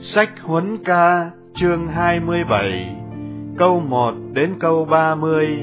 Sách Huấn Ca chương 27 câu 1 đến câu 30.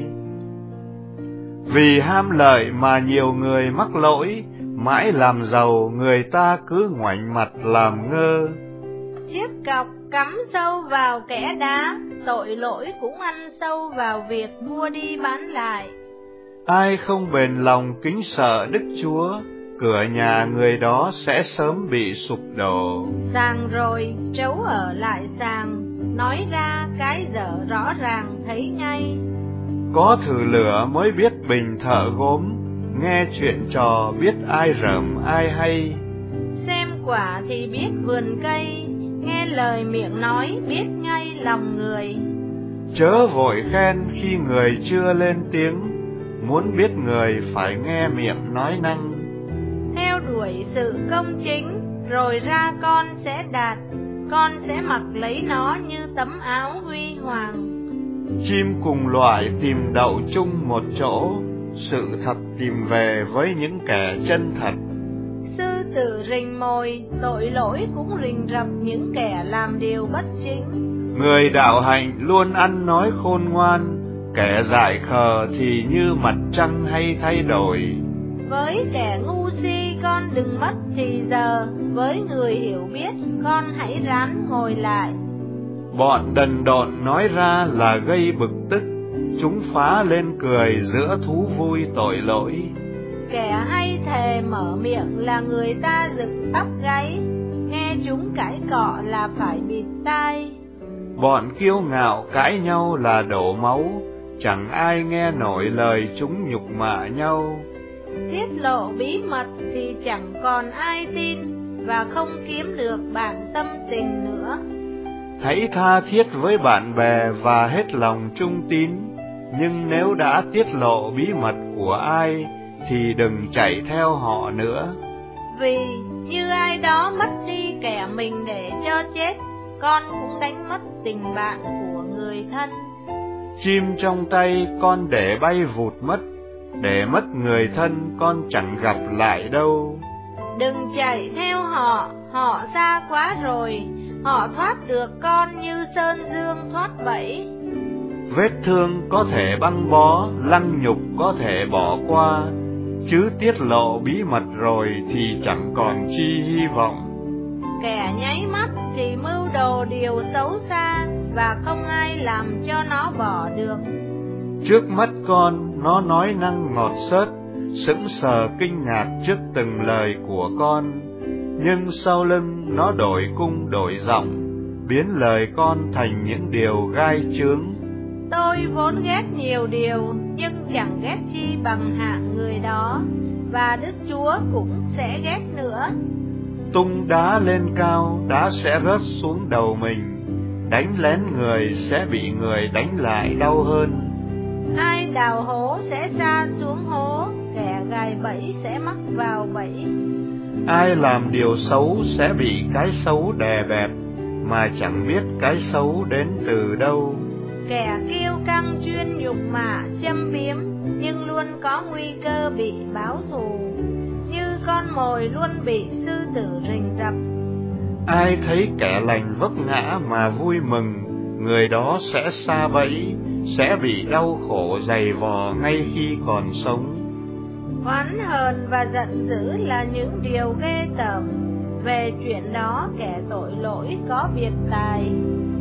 Vì ham lợi mà nhiều người mắc lỗi, mãi làm giàu người ta cứ ngoảnh mặt làm ngơ. Chiếc cọc cắm sâu vào kẽ đá, tội lỗi cũng ăn sâu vào việc mua đi bán lại. Ai không bền lòng kính sợ Đức Chúa, cửa nhà người đó sẽ sớm bị sụp đổ. Sàng rồi trấu ở lại sàng, nói ra cái dở rõ ràng thấy ngay. Có thử lửa mới biết bình thợ gốm, nghe chuyện trò biết ai rởm ai hay. Xem quả thì biết vườn cây, nghe lời miệng nói biết ngay lòng người. Chớ vội khen khi người chưa lên tiếng, muốn biết người phải nghe miệng nói năng. Theo đuổi sự công chính, rồi ra con sẽ đạt, con sẽ mặc lấy nó như tấm áo huy hoàng. Chim cùng loại tìm đậu chung một chỗ, sự thật tìm về với những kẻ chân thật. Sư tử rình mồi, tội lỗi cũng rình rập những kẻ làm điều bất chính. Người đạo hạnh luôn ăn nói khôn ngoan, kẻ dại khờ thì như mặt trăng hay thay đổi. Với kẻ ngu si con đừng mất thì giờ, với người hiểu biết con hãy ráng ngồi lại. Bọn đần độn nói ra là gây bực tức, chúng phá lên cười giữa thú vui tội lỗi. Kẻ hay thề mở miệng là người ta dựng tóc gáy, nghe chúng cãi cọ là phải bịt tai. Bọn kiêu ngạo cãi nhau là đổ máu, chẳng ai nghe nổi lời chúng nhục mạ nhau. Tiết lộ bí mật thì chẳng còn ai tin, và không kiếm được bạn tâm tình nữa. Hãy tha thiết với bạn bè và hết lòng trung tín, nhưng nếu đã tiết lộ bí mật của ai thì đừng chạy theo họ nữa. Vì như ai đó mất đi kẻ mình để cho chết, con cũng đánh mất tình bạn của người thân. Chim trong tay con để bay vụt mất, để mất người thân con chẳng gặp lại đâu. Đừng chạy theo họ, họ xa quá rồi, họ thoát được con như sơn dương thoát bẫy. Vết thương có thể băng bó, lăng nhục có thể bỏ qua, chứ tiết lộ bí mật rồi thì chẳng còn chi hy vọng. Kẻ nháy mắt thì mưu đồ điều xấu xa, và không ai làm cho nó bỏ được. Trước mắt con, nó nói năng ngọt xớt, sững sờ kinh ngạc trước từng lời của con. Nhưng sau lưng nó đổi cung đổi giọng, biến lời con thành những điều gai chướng. Tôi vốn ghét nhiều điều, nhưng chẳng ghét chi bằng hạng người đó, và Đức Chúa cũng sẽ ghét nữa. Tung đá lên cao, đá sẽ rớt xuống đầu mình, đánh lén người sẽ bị người đánh lại đau hơn. Ai đào hố sẽ sa xuống hố, kẻ gài bẫy sẽ mắc vào bẫy. Ai làm điều xấu sẽ bị cái xấu đè bẹp, mà chẳng biết cái xấu đến từ đâu. Kẻ kiêu căng chuyên nhục mạ châm biếm, nhưng luôn có nguy cơ bị báo thù, như con mồi luôn bị sư tử rình rập. Ai thấy kẻ lành vấp ngã mà vui mừng, người đó sẽ sa bẫy, sẽ bị đau khổ dày vò ngay khi còn sống. Oán hờn và giận dữ là những điều ghê tởm, về chuyện đó kẻ tội lỗi có biệt tài.